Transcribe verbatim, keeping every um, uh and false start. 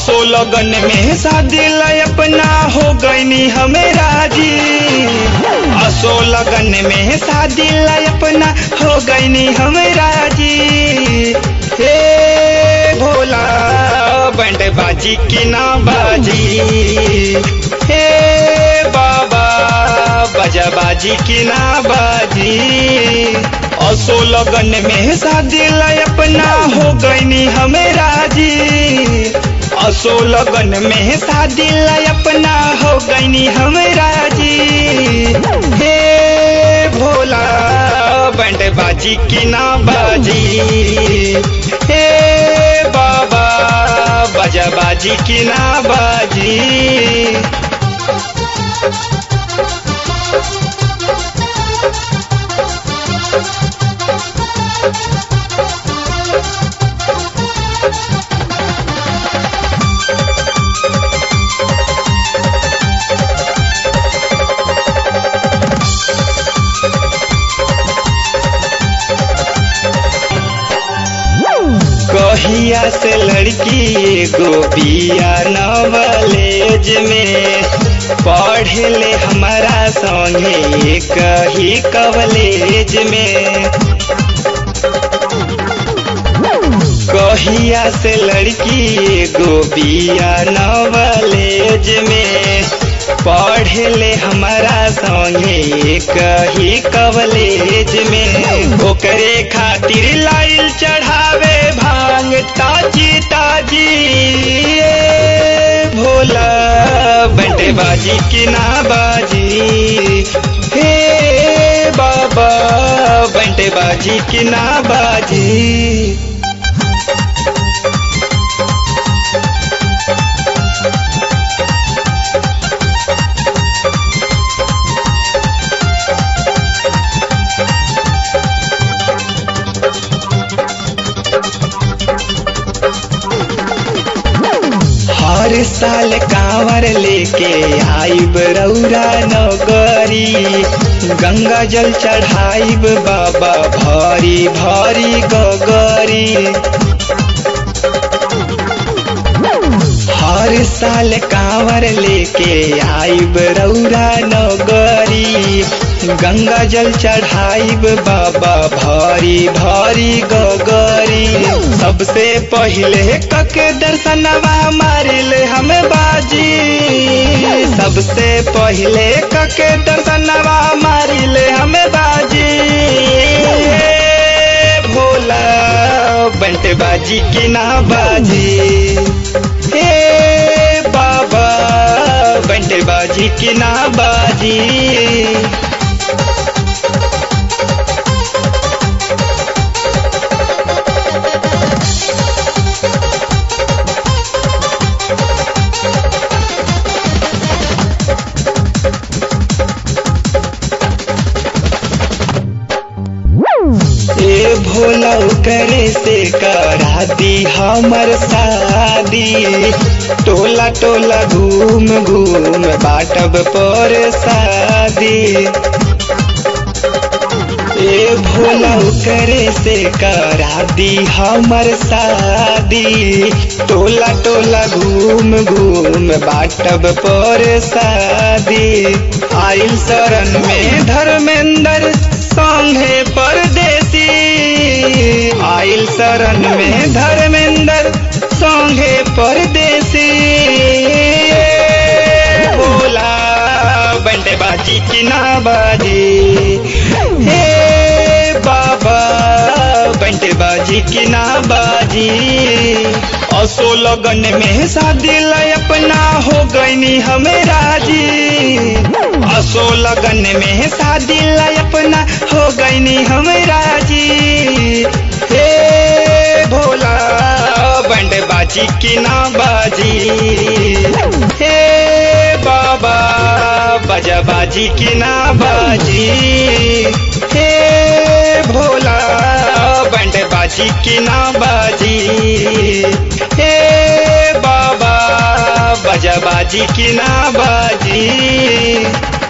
असो लगन में शादी लाई अपना हो गईनी हमें राजी। असो लगन में शादी लाई अपना हो गईनी हमें राजी। हे भोला बैंड बाजी की ना बाजी, हे बाबा बजा बाजी की ना बाजी। असो लगन में शादी लाई अपना हो गईनी हमें राजी। असो लगन में शादी लाई अपना हो गईनी हमें राजी। हे भोला बैंड बाजी की ना बाजी, हे बाबा बजा बाजी की ना बाजी। कहिया से लड़की एगो बिया नॉलेज में पढ़े ले हमारा संगे कही कॉलेज में। कहिया से लड़की एगो बिया नॉलेज में पढ़े ले हमारा संगे कही कॉलेज में। ओकरे खातिर लाइल चढ़ावे भांग ताजी ताजी। भोला बंटे बाजी की ना बाजी, हे बाबा बंटे बाजी की ना बाजी। हर साल कांवर लेके आइब रौरा नगरी। गंगा जल चढ़ाइब बाबा भारी भारी गगरी। हर साल कांवर लेके आइब रौरा नगरी। गंगा जल चढ़ाइब बाबा भारी भारी गगरी। सबसे पहले कके दर्शनवा मारिल हमें बाजी। सबसे पहले कके दर्शनवा मारिल हमें बाजी। भोला बंटे बाजी की ना बाजी, हे बाबा बंटे बाजी की ना बाजी। ए भोला करे से करा दी हमर शादी। टोला टोला घूम घूम बाटब पर शादी। ए भोला करे से करा दी हमर शादी। टोला टोला घूम घूम बाटब पर शादी। आइल शरण में धर्मेंद्र संगे परदेसी। आइल शरण में धर्मेंद्र संगे परदेसी। भोला बंटे बाजी की ना बाजी, हे बाबा बंटे बाजी की ना बाजी। असो लगन में शादी लाई अपना हो गईनी हमें राजी। असो लगन में शादी लाई अपना हो गईनी हमें राजी। हे भोला बंड बाजी की ना बाजी, हे बाबा बजा बाजी की ना बाजी। हे भोला बंड बाजी की ना बाजी, हे बाबा बजा बाजी की ना बाजी।